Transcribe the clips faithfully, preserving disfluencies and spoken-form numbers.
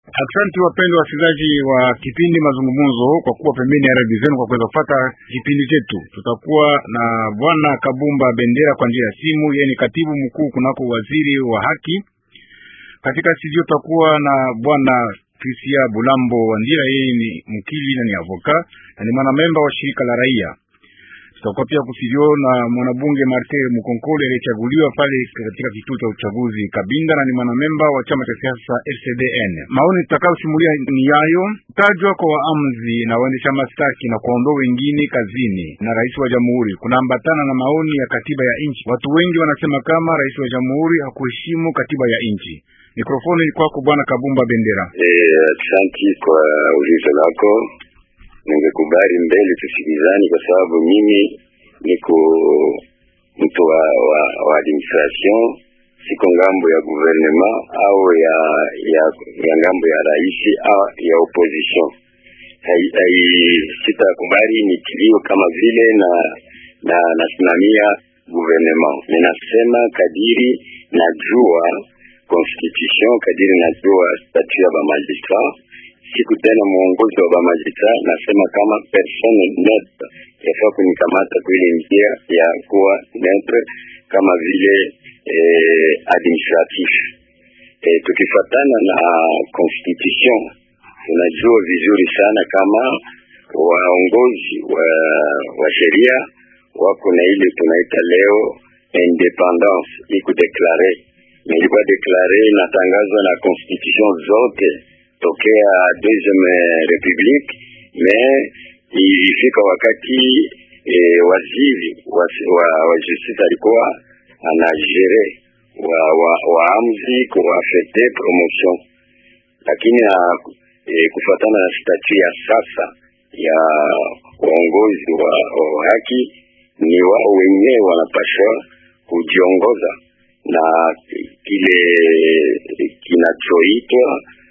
Asante wapendwa wasikilizaji wa kipindi mazungumzo kwa kuwa pembeni ya radio zenu kwa kuweza kufuata kipindi chetu. Tutakuwa na Bwana Kabumba Bendera kwa njia ya simu, yeye ni katibu mkuu kunako waziri wa haki. Katika studio tutakuwa na Bwana Christian Bulambo Wandira, yeye ni mkili na ni avoka na ni mwanamemba wa shirika la raia. Tutakuwa pia kusidio na mwanabunge Martin Mukonkole aliyechaguliwa pale katika kituo cha uchaguzi Kabinda na ni mwanamemba wa chama cha siasa F C D N. Maoni tutakayosimulia ni yayo tajwa kwa waamuzi na waendesha mashtaki na kuondoa wengine kazini na rais wa jamhuri kunaambatana na maoni ya katiba ya nchi. Watu wengi wanasema kama rais wa jamhuri hakuheshimu katiba ya nchi. Mikrofoni ni kwako Bwana Kabumba Bendera. Eh, asante kwa ulizo lako. Ningekubali mbele tusikizani kwa sababu mimi niko mtu wa, wa, wa administration, siko ngambo ya gouvernement au ya ya, ya ngambo ya raisi au ya opposition. Hai, hai sitakubali nitilio kama vile na na nasimamia gouvernement. Ninasema kadiri najua constitution, kadiri najua statut ya magistrat. Siku tena muongozi wa magistrat nasema kama persone neutre yafaa kunikamata kuile njia ya kuwa neutre kama vile eh, administratif. Eh, tukifatana na constitution tunajua vizuri sana kama waongozi wa, wa sheria wako na ile tunaita leo independence iko declare, na ilikuwa declare na tangazo na constitution zote tokea deuxième république. Mais ilifika wakati e, waziri wa, wa, wa justice alikuwa anajere wa wa waamuzi kuwafete promotion, lakini na e, kufuatana na statut ya sasa ya uongozi wa, wa haki ni wao wenyewe wanapaswa kujiongoza na kile kinachoitwa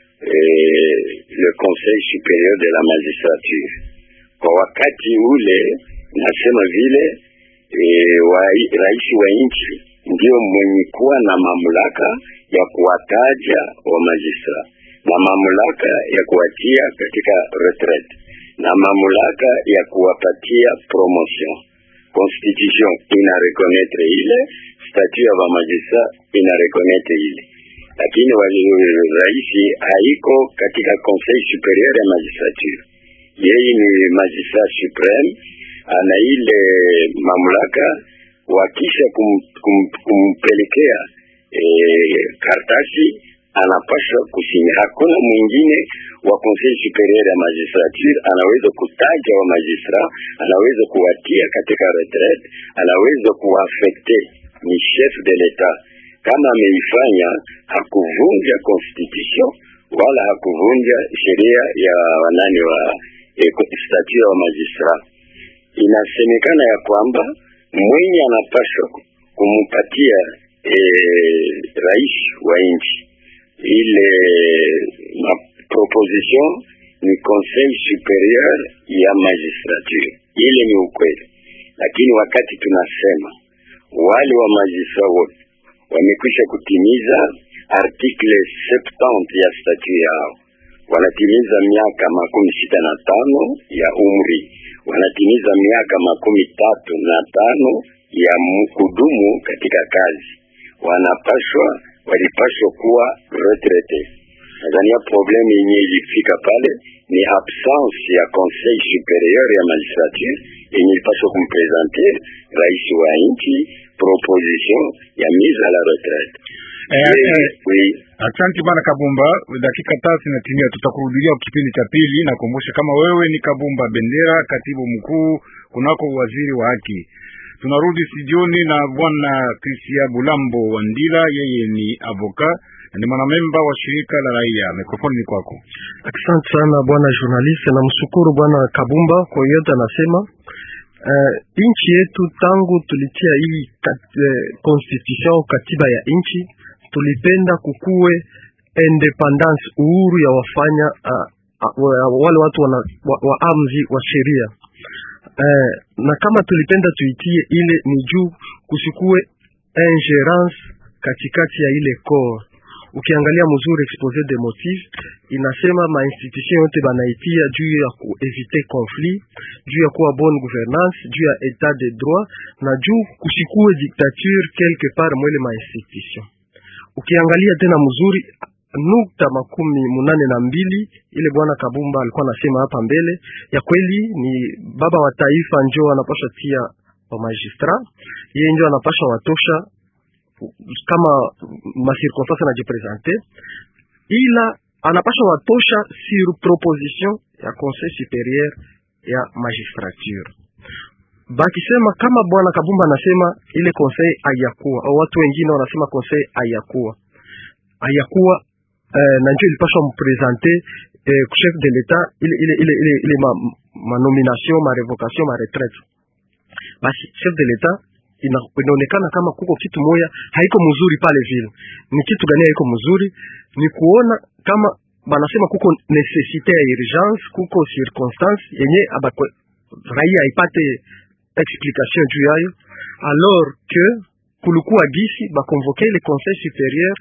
Eh, le Conseil supérieur de la magistrature. Kwa wakati ule nasema vile eh, wa, rais wa nchi ndio mwenye kuwa na mamlaka ya kuwataja wa magistrat na mamlaka ya kuwatia katika retraite na mamlaka ya kuwapatia promotion. Constitution ina reconnaître ile, statut ya magistrat ina reconnaître ile, lakini raisi haiko katika Conseil supérieur ya magistrature. Yeye ni magistrat supreme, ana ile mamlaka wakisha kum, kum, kumpelekea e, kartasi anapaswa kusinya. Hakuna mwingine wa Conseil supérieur ya magistrature anaweza kutaja wa magistrat, anaweza kuwatia katika retraite, anaweza kuaffecte. Ni chef de l'etat. Kama ameifanya hakuvunja constitution wala hakuvunja sheria ya wanani wa e, statut wa magistrat. Inasemekana ya kwamba mwenye anapaswa kumpatia e, rais wa nchi ile ma proposition ni Conseil supérieur ya magistrature. Ile ni ukweli, lakini wakati tunasema wale wa magistrat wote wamekwisha kutimiza article septante ya statut yao, wanatimiza miaka makumi sita na tano ya umri, wanatimiza miaka makumi tatu na tano ya kudumu katika kazi, wanapaswa walipaswa kuwa retraite. Nadhani problem yenyewe ilifika pale ni absence ya Conseil supérieur ya magistrature yenye ilipaswa kumpresenter rais wa nchi proposition ya mise à la retraite. Eh, eh, oui. Asante bana Kabumba, dakika tatu na timia, tutakurudia kipindi cha pili. Na kumbusha kama wewe ni Kabumba Bendera, katibu mkuu kunako waziri wa haki. Tunarudi studioni na Bwana Christian Bulambo Wandira, yeye ni avoka ni mwanamemba wa shirika la raia. Mikrofoni ni kwako. Asante sana bwana journalist, na mshukuru bwana Kabumba kwa yote anasema. Uh, inchi yetu tangu tulitia hii kat, uh, constitution katiba ya inchi, tulipenda kukue independence, uhuru ya wafanya uh, uh, wale watu wana, wa, wa amzi wa sheria. Uh, na kama tulipenda tuitie ile ni juu kusikue ingerence katikati ya ile core. Ukiangalia mzuri exposé des motifs inasema ma institution yote banaitia juu ya kueviter conflit, juu ya kuwa bonne gouvernance, juu ya état de droit na juu kusikue dictature quelque part mwele ma institution. Ukiangalia tena mzuri nukta makumi munane na mbili ile bwana Kabumba alikuwa anasema hapa mbele, ya kweli ni baba wa taifa njoo anapaswa tia wa magistrat, yeye njoo anapaswa watosha kama ma circonstance na jipresente, ila anapaswa watosha sur proposition ya conseil supérieur ya magistrature. Bakisema kama bwana Kabumba anasema ile conseil hayakuwa, au watu wengine wanasema conseil hayakuwa hayakuwa eh, na njoo ilipaswa mpresenter eh, chef de l'etat ile ile ile ile, ile ma, ma nomination ma révocation ma retraite. Basi chef de l'etat inaonekana kama kuko kitu moya haiko mzuri pale vile. Ni kitu gani haiko mzuri? Ni kuona kama banasema kuko necessité ya urgence, kuko circonstance yenye abako raia haipate explication juu yayo, alors que kulikuwa gisi ba convoquer le conseil supérieur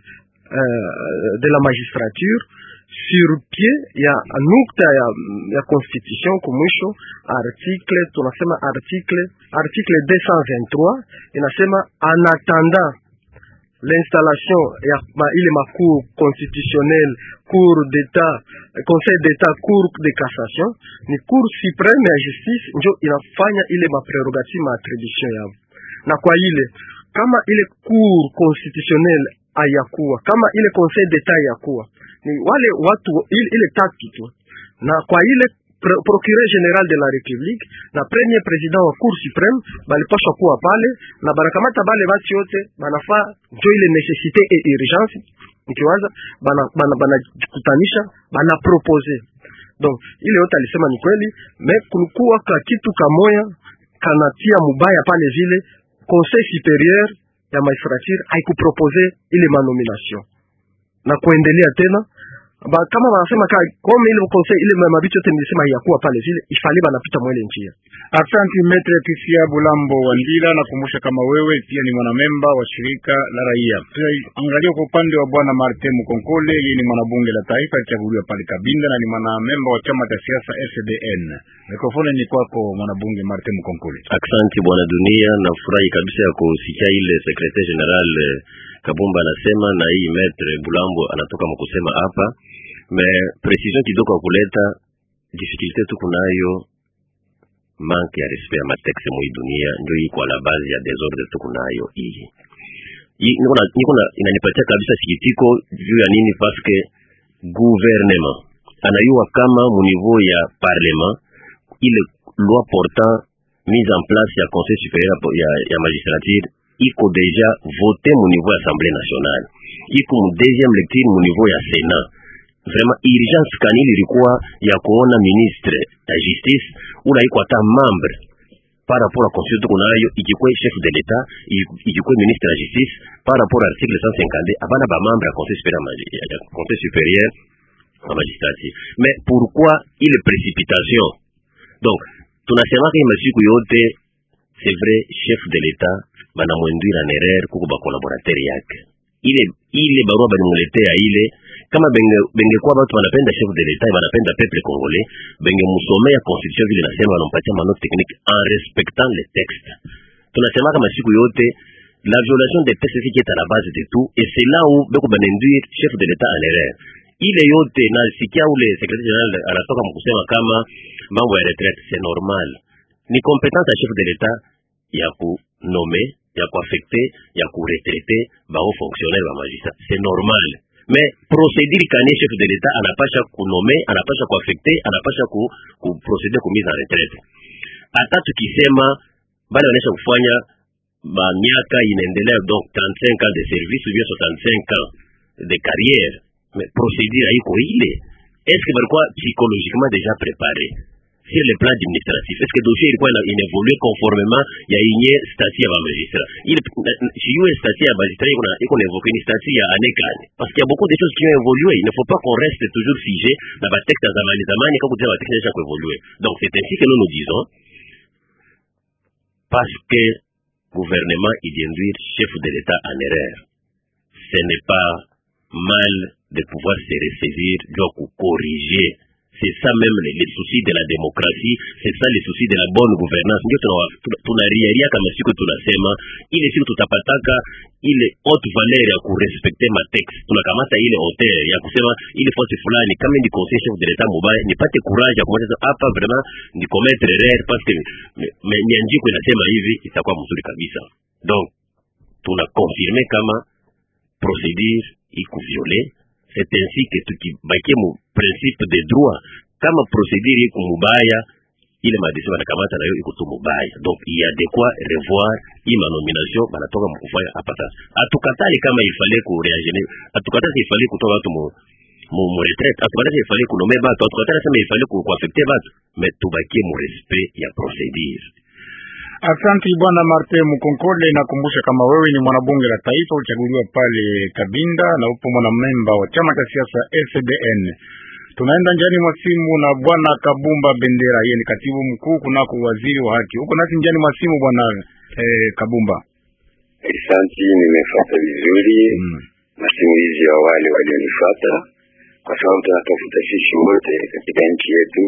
euh, de la magistrature sur pied ya nukta ya, ya constitution kumwisho article tunasema article article deux cent vingt-trois inasema en attendant l'installation ya ma, ile ma cour constitutionnelle, cour d'état, conseil d'état, cour de cassation, ni cour suprême ya justice njo inafanya ile ma prérogative ma attribution yao. Na kwa ile kama ile cour constitutionnelle ayakuwa, kama ile conseil d'état ayakuwa, ni wale watu ile, ile tatu tu. Na kwa ile procureur général de la République na premier président wa cour suprême balipaswa kuwa pale na barakamata bale bati yote banafaa njo ile nécessité et urgence nikiwaza bana bana banakutanisha bana proposer. Donc ile yote alisema ni kweli, mais kulikuwa ka kitu kamoya kanatia mubaya pale vile conseil supérieur ya magistrature haikupropose ile manomination na kuendelea tena ba kama wanasema ka kama ile conseil ile mabicho yote nilisema yakuwa pale vile ifali banapita mwele njia. Asante Maitre Kisia Bulambo Wandila, nakumbusha kama wewe pia ni mwanamemba wa shirika la raia. Angalia kwa upande wa bwana Martin Mukonkole, yeye ni mwanabunge la taifa alichaguliwa pale Kabinda na ni mwanamemba wa chama cha siasa F D N. Mikrofoni ni kwako mwanabunge Martin Mukonkole. Asante bwana Dunia, na furahi kabisa ya kusikia ile secrétaire général Kabumba anasema na hii Maitre Bulambo anatoka mkusema hapa. Mais précision kidogo kuleta difficulté tu kunayo manque ya respect ya matexe mwa dunia ndio iko kwa la base ya desordre tu kunayo hii. Hii niko na niko na inanipatia kabisa sikitiko juu ya nini, parce que gouvernement anayua kama mu niveau ya parlement ile loi portant mise en place ya conseil supérieur ya, ya magistrature iko déjà voté mu niveau ya assemblée nationale, iko mu deuxième lecture mu niveau ya sénat. Vraiment urgence kanili ilikuwa ya kuona ministre ya justice ula iko hata membre par rapport à constitution kunayo, ikikuwa chef de l'état, ikikuwa ministre ya justice par rapport à article cent cinquante abana ba membre ya conseil supérieur ya conseil supérieur ya magistrature. Mais pourquoi ile précipitation? Donc tunasema kama siku yote c'est vrai chef de l'état bana mwendira en erreur kuko ba collaborateur yake, ile ile barua banimuletea ile kama benge benge kwa watu wanapenda chef de l'état wanapenda peuple congolais, benge musomea constitution vile nasema wanampatia manote technique en respectant les textes. Tunasema kama siku yote la violation des textes qui est à la base de tout, et c'est là où beko banenduire chef de l'état en erreur. Ile yote na sikia ule secrétaire général anatoka mkusema kama mambo ya retraite c'est normal, ni compétence ya chef de l'état ya ku nommer, ya ku affecter, ya ku retraiter ba haut fonctionnaire ba magistrat, c'est normal. Mais procédure kane chef de l'état anapasha ku nommer, anapasha ku affecter, anapasha ku, ku procéder ku mise en retraite. Hata tukisema bale wanaisha kufanya ba miaka inaendelea, donc trente-cinq ans de service ou bien soixante-cinq ans de carrière, mais procédure haiko ile. Est-ce que balikuwa psychologiquement déjà préparé sur le plan administratif? Est-ce que dossier ilikuwa inévolué conformément ya yenye statut ya magistrat? Il si yo statut ya magistrat iko na iko na évoquer ni statut ya anekane, parce qu'il y a beaucoup de choses qui ont évolué. Il ne faut pas qu'on reste toujours figé dans ba texte zamani zamani quand vous avez ba texte déjà évolué. Donc c'est ainsi que nous nous disons, parce que gouvernement il induire chef de l'état en erreur, ce n'est pas mal de pouvoir se ressaisir, doit corriger. C'est ça même les, les soucis de la démocratie, c'est ça les soucis de la bonne gouvernance. Ndio tunariaria kama siku tunasema ile siku tutapataka ile haute valeur ya kurespecte ma texte, tunakamata ile hauteur ya kusema ile force fulani kama ni conseil chef de l'état mobile nipate courage ya kumweza hapa vraiment ni commettre erreur parce que mianjiko inasema hivi, itakuwa mzuri kabisa. Donc tuna confirmer kama procédure iko violée. C'est ainsi que tukibakie mu principe de droit, kama procédure iko mubaya, ile madesima na kamata nayo iko tu mubaya. Donc il y a de quoi revoir ima nomination banatoka mkufanya hapa sasa. Atukatali kama ifale ku réagir, atukatali ifale kutoa watu mu mu, mu retraite, atukatali ifale ku nommer batu, atukatali sema ifale ku affecter batu, mais tubakie mu respect ya procédure. Asante bwana Martin Mukonkole, nakumbusha kama wewe ni mwanabunge la taifa uchaguliwa pale Kabinda na upo mwanamemba wa chama cha siasa S D N. Tunaenda njiani mwa simu na bwana Kabumba Bendera, yeye ni katibu mkuu kunako waziri wa haki. Uko nasi njiani mwa simu bwana eh, Kabumba. Asante, nimefuata vizuri mm. masimulizi ya wale walionifuata, kwa sababu tunatafuta sisi wote katika nchi yetu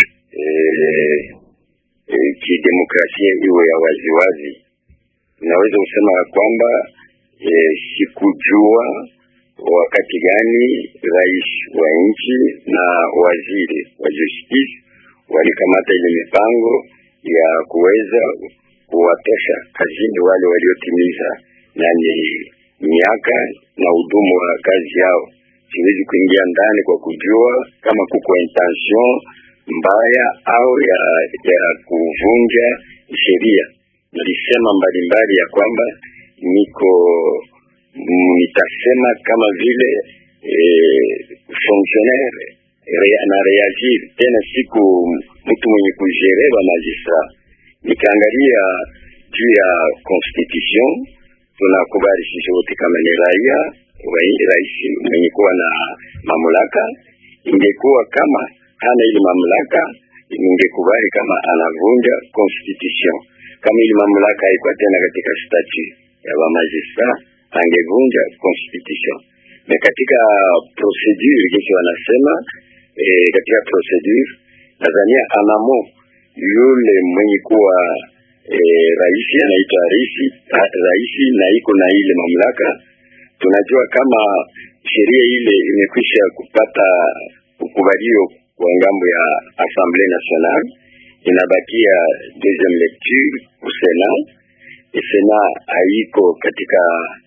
eh E, kidemokrasia iwe ya waziwazi. Naweza kusema kwamba e, sikujua wakati gani rais wa nchi na waziri wa justice walikamata ile mipango ya kuweza kuwatosha kazini wale waliotimiza nani miaka na hudumu wa kazi yao. Siwezi kuingia ndani kwa kujua kama kuko intention mbaya au ya, ya kuvunja sheria. Nilisema mbalimbali ya kwamba niko nitasema kama vile eh, fonctionnaire rea, na reagir tena siku mtu mwenye kujereba magistrat. Nikaangalia juu ya constitution, tunakubali sisi wote kama ni raia rais mwenye kuwa na mamlaka. Ingekuwa kama hana ile mamlaka, ningekubali kama anavunja constitution. Kama ile mamlaka haiko tena katika statut ya wa magistrat, angevunja constitution. Na katika procedure kesi wanasema eh, katika procedure nadhania anamo yule mwenye kuwa eh, rais anaitwa rais rais na iko na ile mamlaka. Tunajua kama sheria ile imekwisha kupata ukubalio kwa ngambo ya Assemblée nationale, inabakia deuxième lecture au Sénat. E Sénat haiko katika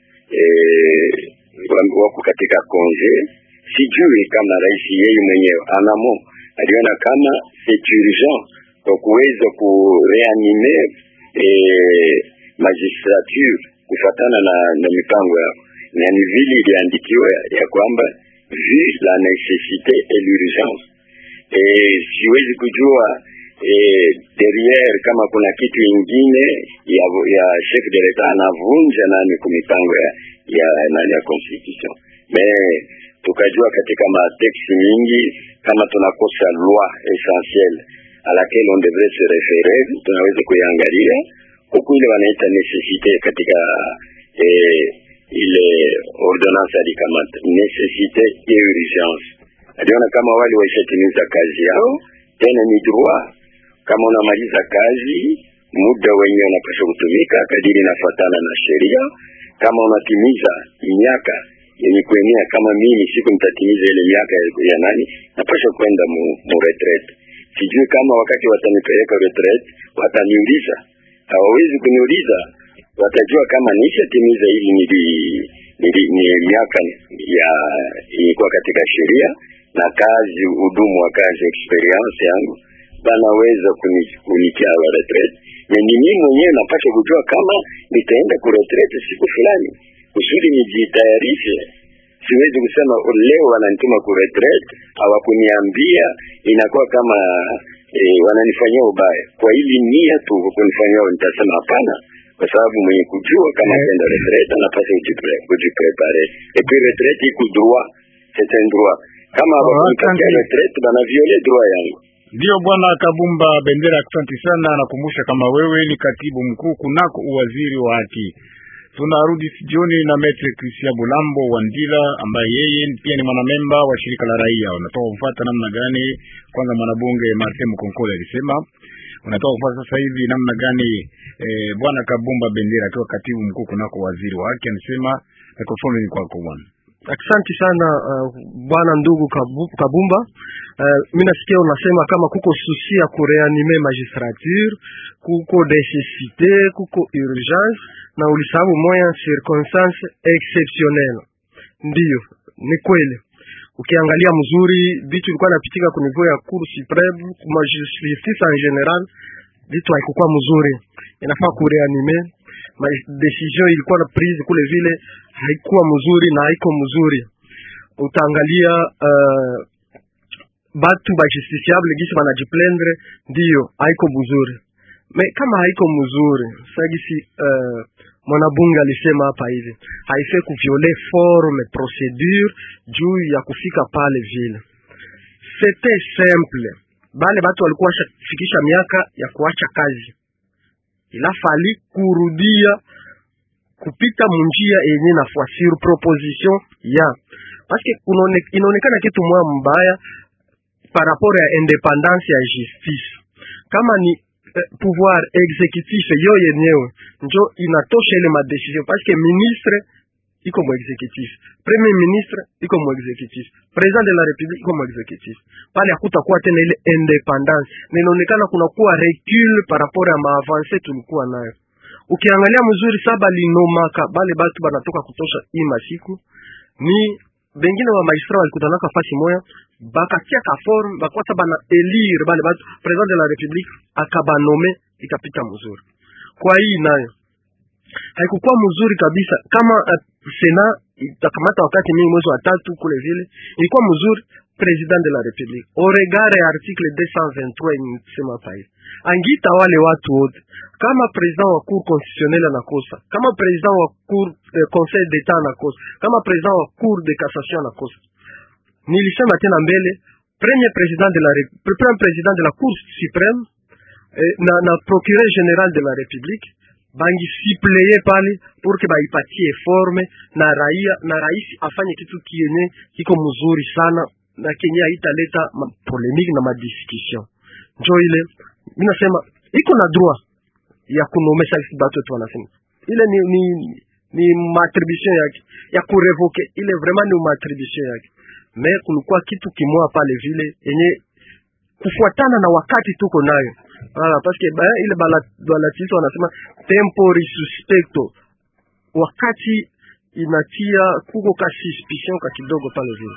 eh, wako katika congé. Sijui kama rais yeye mwenyewe anamo aliona kama c'est urgent kwa kuweza kureanimer eh, magistrature kufatana na, na mipango yao. Na ni vile iliandikiwa ya, ya kwamba vu la nécessité et l'urgence. Eh, siwezi kujua eh, derrière kama kuna kitu ingine ya, ya chef de l'État anavunja nani kumipango ya, ya, nani ya constitution. Mais tukajua katika mateksi mingi kama tunakosa loi essentielle à laquelle on devrait se référer, tunaweza kuiangalia huku ile wanaita nécessité katika eh, ile ordonnance alikamata nécessité et urgence. Aliona kama wale waishatimiza kazi yao, tena ni droit. Kama unamaliza kazi muda wenyewe unapaswa kutumika kadiri nafuatana na sheria. Kama unatimiza miaka yenye kuenea, kama mimi siku nitatimiza ile miaka ya nani, napaswa kwenda mu, mu retraite. Sijui kama wakati watanipeleka retraite wataniuliza, hawawezi kuniuliza, watajua kama nishatimiza ili nili nili ni miaka ya ilikuwa katika sheria na kazi hudumu wa kazi experience yangu, banaweza kunikia wa retraite. Na ni mimi mwenyewe napaswa kujua kama nitaenda ku retraite siku fulani kusudi nijitayarishe. Siwezi kusema leo wananituma ku retraite hawakuniambia, inakuwa kama e, wananifanyia ubaya. Kwa hili nia tu kunifanyia, nitasema hapana, kwa sababu mwenye kujua kama kwenda retraite anapaswa kujiprepare. Et puis retraite iko droit, c'est un droit. Kama wakati retraite bana violer droit yangu. Ndio bwana Kabumba Bendera, asante sana. Nakumbusha kama wewe ni katibu mkuu kunako uwaziri wa haki. Tunarudi studioni na Maitre Christian Bulambo Wandila ambaye yeye pia ni mwanamemba wa shirika la raia. Unatoka kufuata namna gani? Kwanza mwanabunge Martin Mkonkole alisema unatoka kufuata sasa hivi namna gani eh, bwana Kabumba Bendera akiwa katibu mkuu kunako waziri wa haki anasema mikrofoni ni kwako bwana. Asante sana uh, bwana ndugu Kabumba. Uh, mimi nasikia unasema kama kuko susi ya kureanime magistrature, kuko necessite, kuko urgence na ulisabu moya circonstance exceptionnelle. Ndiyo, ni kweli. Ukiangalia mzuri vitu vilikuwa napitika kwa niveau ya Cour supreme, kwa justice en general, vitu haikuwa mzuri. Inafaa kureanime. Ma decision ilikuwa na prise kule vile haikuwa mzuri na haiko mzuri. Utaangalia uh, batu ba justiciable gisi banajiplendre, ndiyo haiko mzuri. Me kama haiko mzuri, sagisi uh, mwanabunge alisema hapa hivi, haifai kuvioler forme procedure juu ya kufika pale vile. C'était simple. Bale batu walikuwa fikisha miaka ya kuacha kazi. Ilafali kurudia kupita munjia yenye na fuasiri proposition ya paske inaonekana kitu mwa mbaya par rapport ya independance ya justice. Kama ni eh, pouvoir exécutif yo yenyewe njo inatosha ile ma decision paske ministre iko mo exécutif, premier ministre iko mo exécutif, président de la république iko mo exécutif. Pale hakutakuwa tena ile independance. Inaonekana kuna kuwa recul par rapport ya maavance tulikuwa nayo. Ukiangalia mzuri saba linomaka bale batu banatoka kutosha hii masiku ni bengine wa magistrat walikutanaka fasi moya bakatia ka form bakwata bana élire bale batu président de la république akabanome ikapita mzuri. Kwa hii nayo haikukuwa mzuri kabisa kama uh, Sena itakamata wakati mingi mwezi wa tatu kule vile ilikuwa mzuri président de la république au regard ya article deux cent vingt-trois inasema pale angita wale watu wote kama président wa cour constitutionnelle anakosa, kama président wa cour eh, conseil d'état anakosa, kama président wa cour de cassation anakosa. Nilisema tena mbele premier président de la premier président de la cour suprême eh, na na procureur général de la république bangi sipleye pale pour que baipatie forme na raia na rais afanye kitu kienye kiko mzuri sana na Kenya italeta polemique na madiscussion. Njo ile mimi nasema iko na droit ya kunomesha batu tu wanasema ile ni ni ni matribution yake ya kurevoke, ile vraiment ni matribution yake. Mais kulikuwa kitu kimoja pale vile yenye kufuatana na wakati tuko nayo. Wala parce que ba ile balatisi wanasema tempori suspecto, wakati inatia kuko ka suspicion ka kidogo pale vile.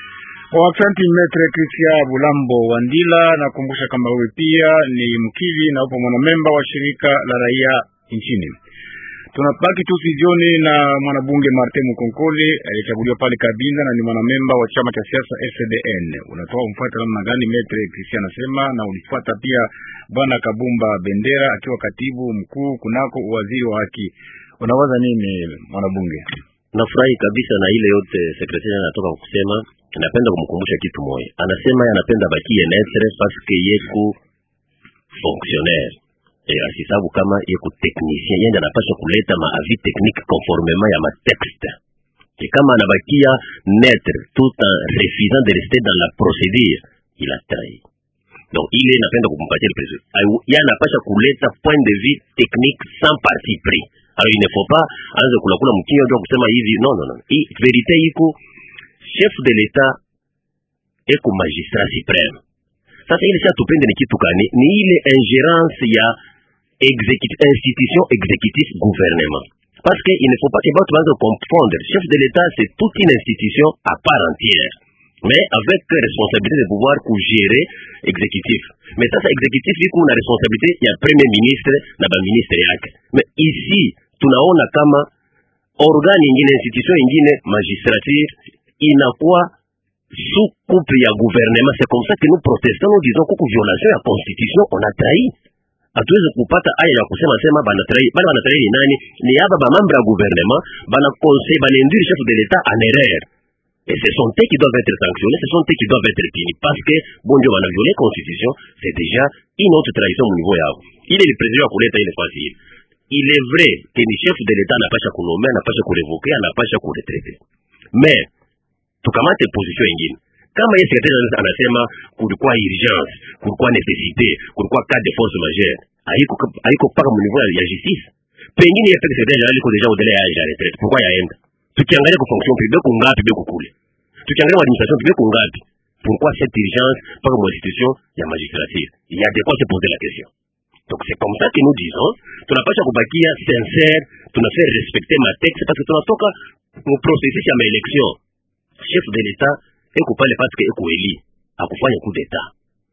Asante Maitre Christian Bulambo Wandila, nakumbusha kama wewe pia ni mkili na upo mwanamemba wa shirika la raia nchini. Tunabaki tu studioni na mwanabunge Martin Mkonkole alichaguliwa pale Kabinda na ni mwanamemba wa chama cha siasa S D N. Unatoa umfuata namna gani Maitre Christian anasema, na ulifuata pia bwana Kabumba Bendera akiwa katibu mkuu kunako waziri wa haki. Unawaza nini mwanabunge? Nafurahi kabisa na ile yote sekretari anatoka kusema. Napenda kumkumbusha kitu moja. Anasema anapenda bakie netre parce que yeko fonctionnaire. E asisabu kama yeko technicien, yeye anapaswa kuleta ma avis technique conformément ya ma texte. Et kama anabakia netre tout en refusant de rester dans la procédure, il a trahi. Donc il est napenda kumpatia le président. Yeye anapaswa kuleta point de vue technique sans parti pris. Alors il ne faut pas anza kula kula mkinyo ndio kusema hivi. Non non non. I vérité iko chef de l'État eko magistrat suprême. Sasa ile sasa tupende ni kitu gani? Ni ile ingérence ya exécutif institution exécutif gouvernement. Parce que il ne faut pas que votre bande confondre. Chef de l'État c'est toute une institution à part entière, mais avec responsabilité de pouvoir pour gérer exécutif. Mais ça c'est exécutif iko na responsabilité ya premier ministre na ba ministre yake. Mais ici tunaona kama organe nyingine institution nyingine magistrature inakuwa sous coupe ya gouvernement. C'est comme ça que nous protestons, nous disons que violation ya constitution on a trahi. Hatuwezi kupata aya ya kusema sema bana trahi, bana bana trahi nani? Ni hapa ba membre ya gouvernement, bana conseil bana induire chef de l'État en erreur. Et ce sont eux qui doivent être sanctionnés, ce sont eux qui doivent être punis parce que bon Dieu on a violé la constitution, c'est déjà une autre trahison au niveau yao. Il est le président pour l'État, il est facile. il est vrai que ni chef de l'État anapasha kunome, anapasha kurevoke, anapasha kuretraite. Mais tukamate position nyingine. Kama yeye secrétaire anasema kulikuwa urgence, kulikuwa necessité, kulikuwa cas de force majeure, haiko haiko paka mu niveau ya justice. Pengine yeye secrétaire général iko deja au-delà ya âge de retraite. Pourquoi yaenda? Tukiangalia kwa fonction publique kungapi beko kule. Tukiangalia kwa administration publique kungapi. Pourquoi cette urgence par une institution ya magistrature? Il y a de quoi se poser la question. Donc c'est comme ça que nous disons, tunapasha kubakia sincère, tunafaa respecter ma texte parce que tunatoka mu processus ya élection. Chef de l'État eko pale parce que eko eli akufanya coup d'état.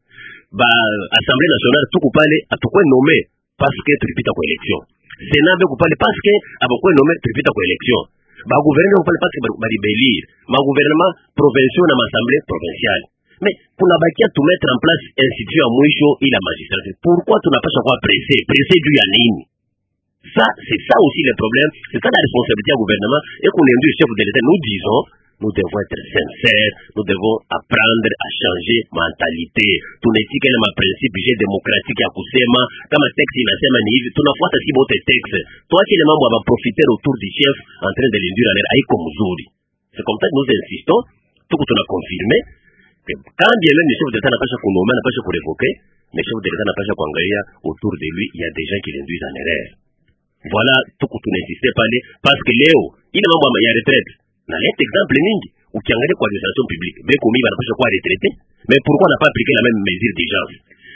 Ba Assemblée nationale tuko pale atukwe nommé parce que tulipita kwa élection. Sénat beko pale parce que abakwe nommé tulipita kwa élection. Ba gouvernement pale parce que ba libélir. Ma gouvernement provincial na assemblée provinciale. Mais kuna bakia tu mettre en place institution ya mwisho ila magistrature. Pourquoi tunapasha kuwa pressé? Pressé juu ya nini? Ça, c'est ça aussi le problème. C'est ça la responsabilité du gouvernement. Et qu'on est du chef de l'État, nous disons, nous devons être sincères, nous devons apprendre à changer mentalité. Tunatika ile ma principe je démocratique ya kusema kama texte inasema ni hivi, tunafuata si bote texte. Tuache ile mambo ya profiter autour du chef en train de l'induire à l'air haiko mzuri. C'est comme ça que nous insistons, tuko tuna confirmer que quand bien même le chef de l'État n'a pas à kunommer, n'a pas à révoquer, mais le chef de l'État n'a pas à kuangalia autour de lui, il y a des gens qui l'induisent en erreur. Voilà tuko tunainsiste pale parce que leo ile mambo ya retraite na leta exemple mingi ukiangalia kwa administration publique beko mimi banapaswa kuwa retraité, mais pourquoi n'a pas appliqué la même mesure d'urgence?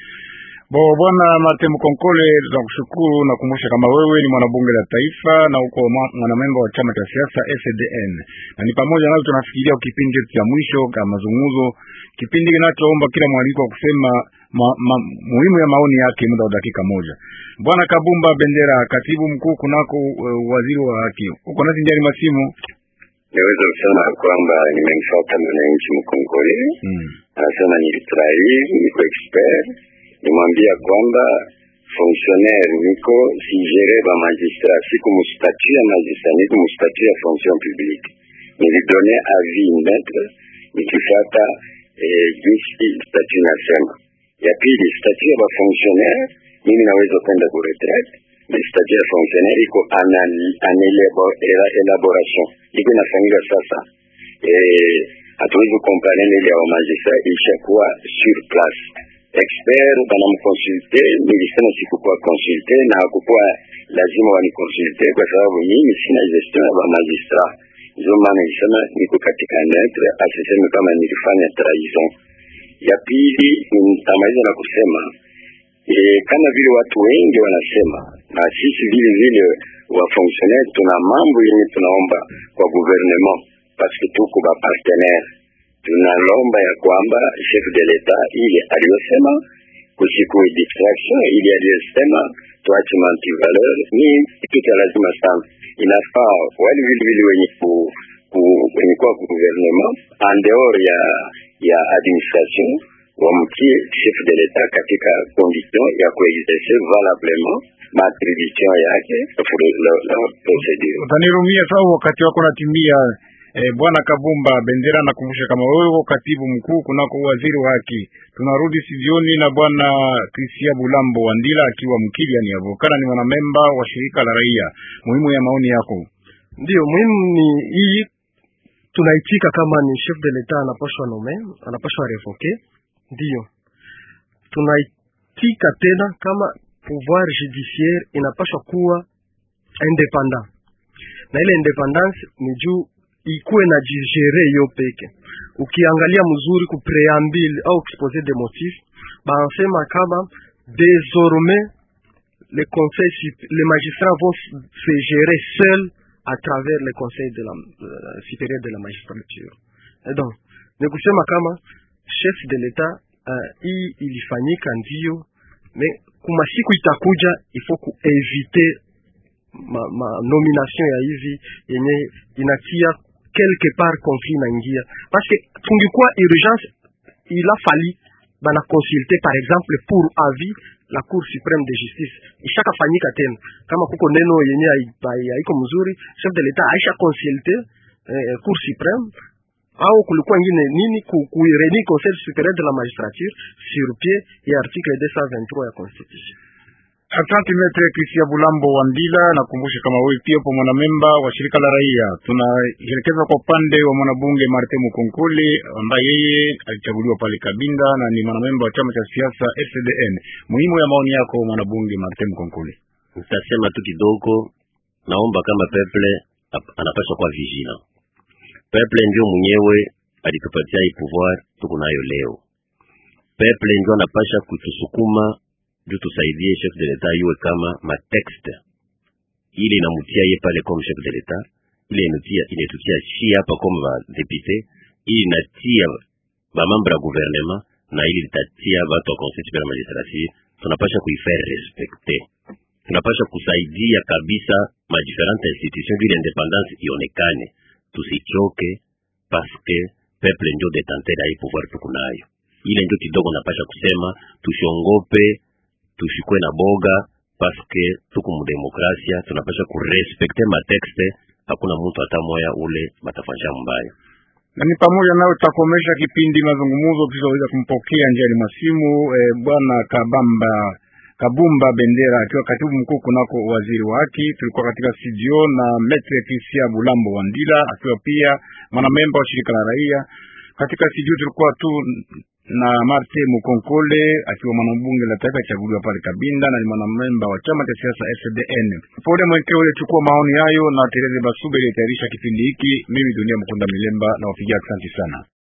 Bo bwana Martin Mkonkole, tunakushukuru na kumbusha kama wewe ni mwanabunge la taifa na uko mwanamemba wa chama cha siasa S D N. Na ni pamoja nazo tunafikiria kipindi cha mwisho kama mazungumzo, kipindi kinachoomba kila mwaliko kusema ma, ma, muhimu ya maoni yake muda wa dakika moja. Bwana Kabumba Bendera, katibu mkuu kunako uh, waziri wa haki. Uko nasi ndani masimu. Niweza kusema kwamba nimemfuata mwananchi Mkonkole. Mm. Anasema nilifurahi, niko expert. Nimwambia kwamba fonctionnaire niko si gérer ba magistrat, siku mustatu ya magistrat, niko mustatu ya fonction publique. Nilidonner avis maître, nikifata eh, jinsi statut nasema. Ya pili, statut ya ba fonctionnaire, mimi naweza kwenda ku retraite, mais statut ya fonctionnaire iko an elaboration. Iko nafanyika sasa. Eh, hatuwezi compare ile ya magistrat ishakuwa sur place. Expert banamkonsulte, nilisema sikukuwa konsulte na hakukuwa lazima wanikonsulte kwa sababu mimi sina gestion ya magistrat. Ndio maana nilisema niko katika neutre, asiseme kama nilifanya trahison. Ya pili, nitamaliza na kusema e, kama vile watu wengi wanasema na sisi vile vile wa fonctionnaire tuna mambo yenye tunaomba kwa gouvernement parce que tuko ba partenaire. Tunalomba ya kwamba chef de l'État ili aliyosema kusikue distraction, ili aliyosema tuache mantivaleur ni kitu lazima sana. Inafaa wale vile vile wenye ku, ku wenye kwa gouvernement en dehors ya ya administration wamtie chef de l'État katika condition ya kuexercer valablement maattribution yake pour la, la procédure. Utanirumia sawa wakati wako natimia. Eh, Bwana Kabumba Bendera, nakumbusha kama wewe katibu mkuu kunako waziri wa haki. Tunarudi sijioni na Bwana Christian Bulambo Wandila akiwa mkili ni avokana, ni mwanamemba wa shirika la raia. Muhimu ya maoni yako. Ndio, muhimu ni hii, tunaitika kama ni chef de l'État anapaswa nome, anapaswa revoke. Ndio. Tunaitika tena kama pouvoir judiciaire inapaswa kuwa independant. Na ile independence ni juu ikuwe na jigere yo peke. Ukiangalia mzuri ku preambule au exposé des motifs, bansema kama désormais les conseils les magistrats vont se gérer seuls à travers le conseil de la euh, supérieur de la magistrature. Et donc, ni kusema kama chef de l'État uh, hii ilifanyika ndio, mais kuma siku itakuja il faut ku éviter ma, ma nomination ya hivi yenye inatia quelque part conflit na ingia, parce que tungikuwa urgence il a fallu bana consulter par exemple pour avis la Cour suprême de justice. Ishaka fanyika tena kama kuko neno yenye haiko mzuri, chef de l'État aisha consulter eh, Cour suprême au kulikuwa ingine nini ku, ku réunir conseil supérieur de la magistrature sur pied ya article deux cent vingt-trois ya constitution. Asante Metre Kisia Bulambo wa Ndila. Nakumbusha kama wewe pia upo mwanamemba wa shirika la raia. Tunaelekeza kwa upande wa mwanabunge Martin Mukonkole ambaye yeye alichaguliwa pale Kabinda na ni mwanamemba wa chama cha siasa F C D N. Muhimu ya maoni yako mwanabunge Martin Mukonkole. Nitasema tu kidogo, naomba kama peple anapaswa kwa vigilant. Peple ndio mwenyewe alitupatia hii pouvoir tuko nayo leo. Peple ndio anapasha kutusukuma juu tusaidie chef de l'etat yue kama ma texte ile inamutia yeye pale comme chef de l'etat, ile inatia inetutia chi hapa kama ba député, ile inatia ba membre ya gouvernement na ile itatia watu wa conseil supérieur magistrature. Tunapasha kuifaire respecter, tunapasha kusaidia kabisa ma différentes institutions de l'indépendance ionekane, tusichoke parce que peuple ndio détenteur ya pouvoir tukunayo. Ile ndio kidogo napasha kusema, tushongope tushikwe na boga paske tuko mu demokrasia, tunapasha kurespecte ma texte. Hakuna mtu hata moya ule matafanya mbaya. Na ni pamoja nao tutakomesha kipindi mazungumzo kisaweza kumpokea njiani masimu eh, bwana Kabamba Kabumba Bendera akiwa katibu mkuu kunako waziri wa haki. Tulikuwa katika studio na Metre Kisia Bulambo wa Ndila akiwa pia mwanamemba wa shirika la raia. Katika studio tulikuwa tu na Martin Mukonkole akiwa mwanabunge la taifa chaguliwa pale Kabinda na ni mwanamemba wa chama cha siasa F C D N. Pole mwekeo ile chukua maoni hayo na Tereze Basube ile tayarisha kipindi hiki. Mimi Dunia Mkunda Milemba na wapigia asante sana.